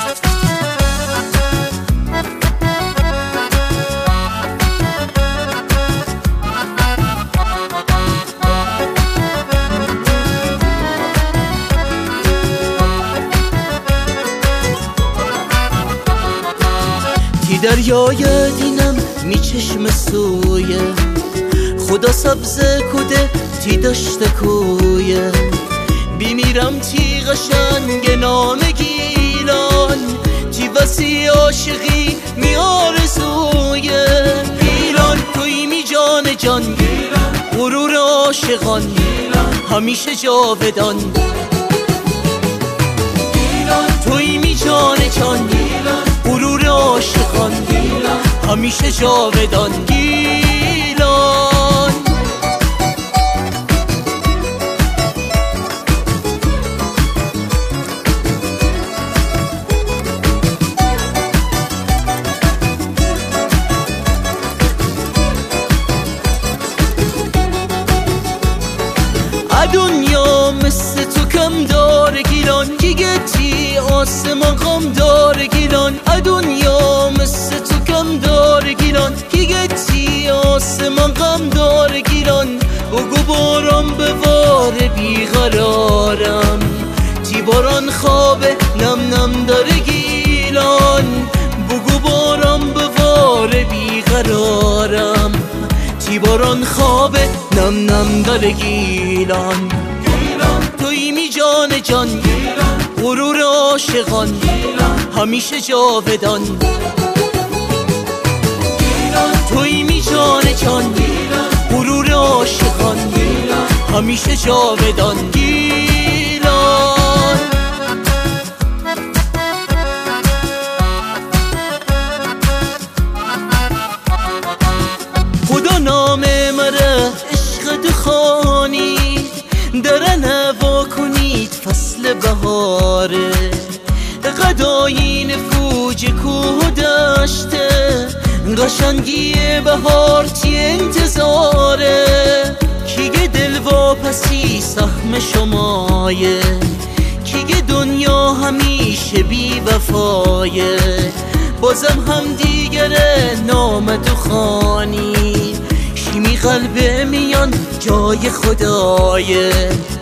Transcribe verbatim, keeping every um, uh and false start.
دریای دینم می چشم سویه خدا سبزه کده تی داشته کویه بیمیرم تی قشنگ نام گیلان تی وسی عاشقی می آرزویه گیلان توی می جان جان غرور عاشقان همیشه جاودان توی می جان جان غرور عاشقان همیشه جاودان گیلان دنیا مثل تو کم داره گیلان گیگتی آسمان غم داره گیلان دنیا مثل تو کم داره گیلان گیگتی آسمان غم داره گیلان بگو باران بواره بیقرارم تی باران خوابه نم نم داره گیلان بگو باران بواره بیقرارم تی باران خوابه نم نم داره گیلان توی می جان جان غرور عاشقان همیشه جاودان توی می جان جان غرور عاشقان همیشه جاودان گیلان خدا نام مره عشق دخانی در نوا کنید فصل بهاره قدای نفوج کوه داشته قشنگی بهار تی انتظاره کیگه دل واپسی سهم شمایه کیگه دنیا همیشه بی وفایه بازم هم دیگره نامد و خانی شیمی قلب میان جای خدایه